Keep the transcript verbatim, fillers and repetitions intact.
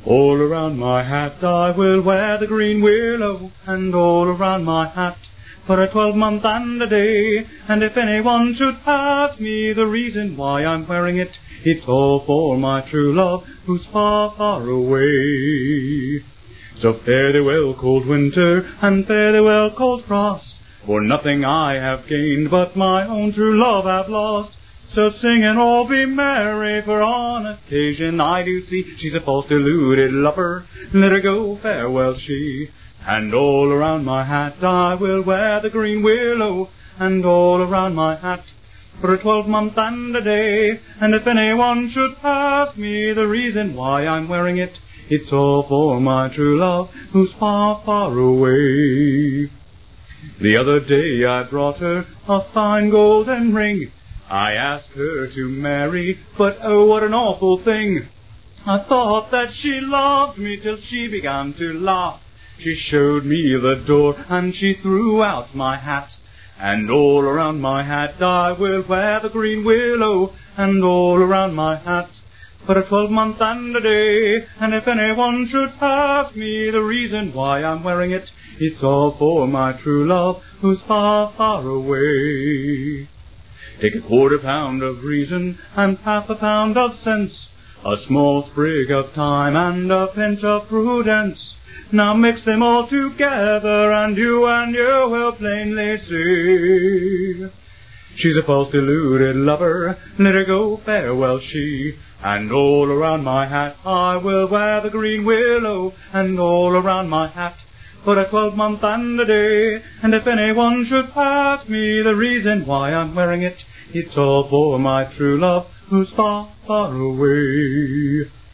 All around my hat I will wear the green willow, and all around my hat for a twelvemonth and a day. And if anyone should ask me the reason why I'm wearing it, it's all for my true love who's far, far away. So fare thee well, cold winter, and fare thee well, cold frost, for nothing I have gained, but my own true love have lost. So sing and all be merry, for on occasion I do see she's a false deluded lover. Let her go, farewell she. And all around my hat I will wear the green willow, and all around my hat for a twelvemonth and a day. And if anyone should ask me the reason why I'm wearing it, it's all for my true love who's far, far away. The other day I brought her a fine golden ring. I asked her to marry, but oh, what an awful thing. I thought that she loved me till she began to laugh. She showed me the door, and she threw out my hat. And all around my hat I will wear the green willow, and all around my hat for a twelvemonth and a day. And if anyone should ask me the reason why I'm wearing it, it's all for my true love who's far, far away. Take a quarter pound of reason and half a pound of sense, a small sprig of time and a pinch of prudence. Now mix them all together, and you and you will plainly see she's a false deluded lover. Let her go, farewell she. And all around my hat I will wear the green willow, and all around my hat for a twelvemonth and a day. And if anyone should ask me the reason why I'm wearing it, it's all for my true love who's far, far away.